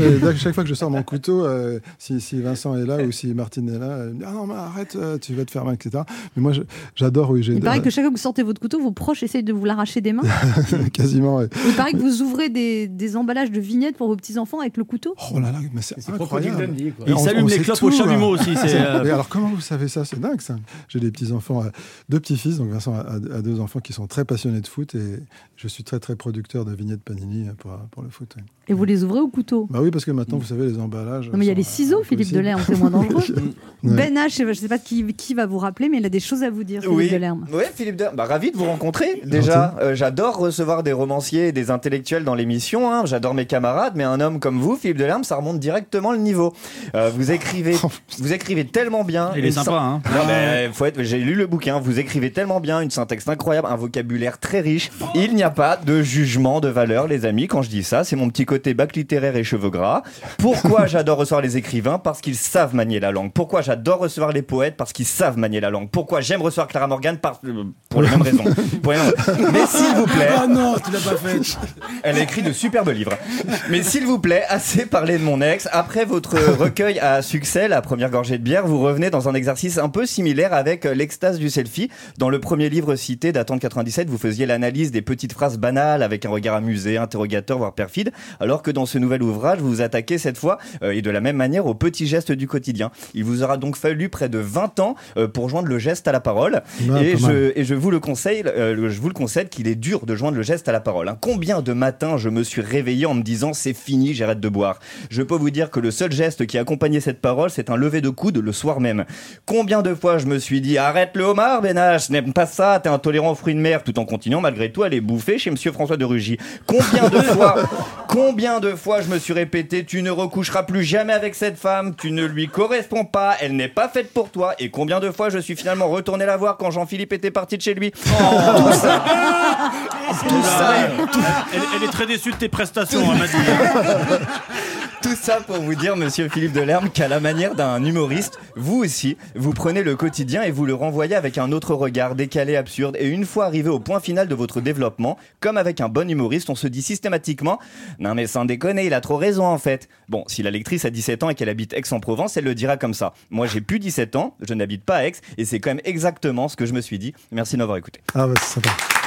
mais dès que chaque fois que je sors mon couteau, euh, si, si Vincent est là ou si Martine est là, elle me dit, ah non, mais arrête, euh, tu vas te faire mal, et cetera. Mais moi, je, j'adore, oui. J'ai Il paraît que chaque fois que vous sortez votre couteau, vos proches essayent de vous l'arracher des mains. Quasiment, ouais. Il paraît que vous ouvrez des, des emballages de vignettes pour vos petits-enfants avec le couteau. Oh là là, mais c'est, c'est incroyable. Il s'allume les clopes au chalumeau aussi. C'est, euh... Mais alors, comment vous savez ça? C'est dingue, ça. J'ai des petits-enfants, euh, deux petits-fils, donc Vincent a, a deux enfants qui sont très passionnés de foot et je suis très, très producteur de vignettes Panini pour, pour le foot. Oui. Et vous les ouvrez au couteau? Bah oui, parce que maintenant, vous savez, les emballages. Non, mais il y a les ciseaux, Philippe Delerme, c'est moins dangereux. Ouais. Ben H, je ne sais pas qui, qui va vous rappeler, mais il a des choses à vous dire, Philippe Oui, Delerme. oui, Philippe Delerme. Bah, ravi de vous rencontrer. Déjà, euh, j'adore recevoir des romanciers et des intellectuels dans l'émission. Hein. J'adore mes camarades, mais un homme comme vous, Philippe Delerme, ça remonte directement le niveau. Euh, vous écrivez, vous écrivez tellement bien. Il est sympa, sy- hein. Non, mais faut être. J'ai lu le bouquin. Vous écrivez tellement bien, une syntaxe incroyable, un vocabulaire très riche. Il n'y a pas de jugement de valeur, les amis. Quand je dis ça, c'est mon petit côté bac littéraire et cheveux gras. Pourquoi j'adore recevoir les écrivains? Parce qu'ils savent manier la langue. Pourquoi j'adore recevoir les poètes? Parce qu'ils savent manier la langue. Pourquoi j'aime recevoir Clara Morgan? Par... Pour les mêmes raisons. Pour les mêmes... Mais s'il vous plaît. Oh non, tu l'as pas fait. Elle a écrit de superbes livres. Mais s'il vous plaît, assez parlé de mon ex. Après votre recueil à succès, la première gorgée de bière, vous revenez dans un exercice un peu similaire avec l'extase du selfie. Dans le premier livre cité, datant de quatre-vingt-dix-sept, vous faisiez l'analyse des petites phrases banales avec un regard amusé, interrogateur, voire perfide. Alors que dans ce nouvel ouvrage, vous vous attaquez cette fois, euh, et de la même manière, aux petits gestes du quotidien. Il vous aura donc fallu près de vingt ans euh, pour joindre le geste à la parole. Ouais, et, pas mal. je, et je vous le conseille, euh, je vous le concède qu'il est dur de joindre le geste à la parole. Hein. Combien de matins je me suis réveillé en me disant c'est fini, j'arrête de boire. Je peux vous dire que le seul geste qui accompagnait cette parole, c'est un lever de coude le soir même. Combien de fois je me suis dit arrête le homard, Benache, n'aime pas ça, t'es intolérant aux fruits de mer, tout en continuant malgré tout à les bouffer chez Monsieur François de Rugy. Combien de fois, combien de fois je me suis répété tu ne recoucheras plus jamais avec cette femme, tu ne lui corresponds pas, elle n'est pas faite pour toi. Et combien de fois je suis finalement retourné la voir quand Jean-Philippe était parti de chez lui. Oh, tout ça, tout ça, tout... Elle, elle est très déçue de tes prestations, elle m'a dit. Tout ça pour vous dire, monsieur Philippe Delerme, qu'à la manière d'un humoriste, vous aussi, vous prenez le quotidien et vous le renvoyez avec un autre regard, décalé, absurde. Et une fois arrivé au point final de votre développement, comme avec un bon humoriste, on se dit systématiquement « Non mais sans déconner, il a trop raison en fait ». Bon, si la lectrice a dix-sept ans et qu'elle habite Aix-en-Provence, elle le dira comme ça. Moi, j'ai plus dix-sept ans, je n'habite pas à Aix, et c'est quand même exactement ce que je me suis dit. Merci de m'avoir écouté. Ah bah c'est sympa.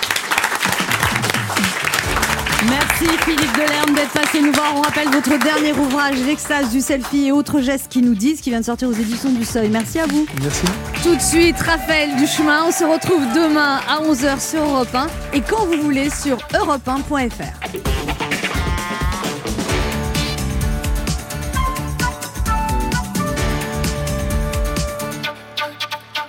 Merci Philippe Delerme d'être passé nous voir. On rappelle votre dernier ouvrage, L'extase du selfie et autres gestes qui nous disent, qui vient de sortir aux éditions du Seuil. Merci à vous. Merci. Tout de suite, Raphaël Duchemin. On se retrouve demain à onze heures sur Europe un et quand vous voulez sur europe un point f r.